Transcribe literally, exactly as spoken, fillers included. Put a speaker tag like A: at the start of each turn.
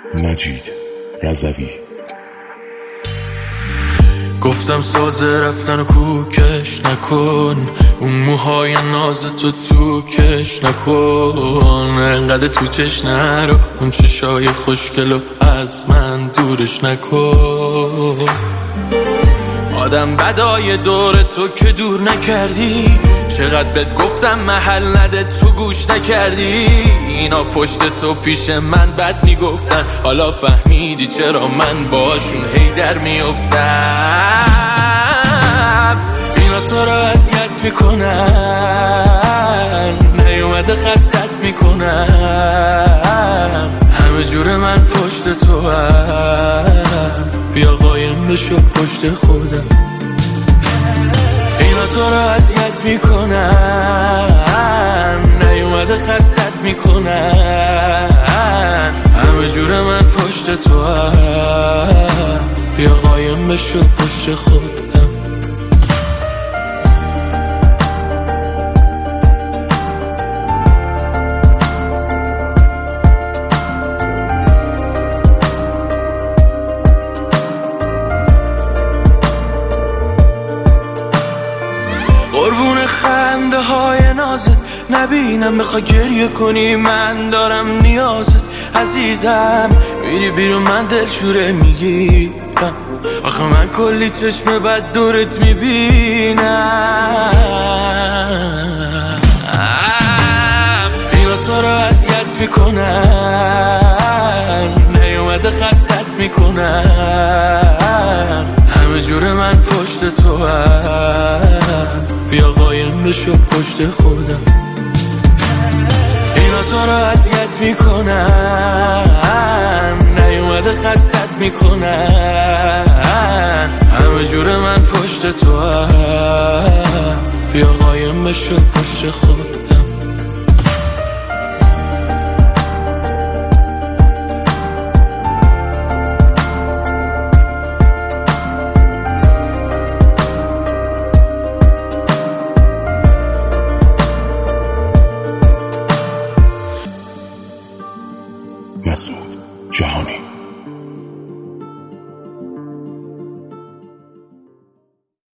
A: مجید رضوی.
B: گفتم سازه رفتن و کوکش نکن، اون موهای ناز تو تو کش نکن، انقدر تو چش نرو، اون چشای خوشگلو از من دورش نکن. آدم بدای دور تو که دور نکردی، چقدر بهت گفتم محل نده تو گوش نکردی. اینا پشت تو پیش من بد میگفتن، حالا فهمیدی چرا من باشون هی در میافتم. اینا تو را اذیت میکنن، نیومده خستت میکنن، همه جور من پشت تو هم، بیا قایم بشو پشت خودم. اینا تو را اذیت میکنن، نیومده خستت میکنن، همه جور من پشت تو هم، بیا قایم بشو پشت خودم. قربون خنده های نازت نبینم، بخوای گریه کنی من دارم نیازت. عزیزم میری بیرون من دلشوره میگیرم، آخه من کلی چشم بد دورت میبینم. اینا تو رو اذیت میکنن، نیومده خستت میکنن، همه جور من پشت تو هم، بیا قایم بشو پشت خودم. اینا تو را اذیت میکنن، نیومده خستت میکنن، همه جور من پشت تو هم، بیا قایم بشو پشت خودم.
A: مسعود جهانی.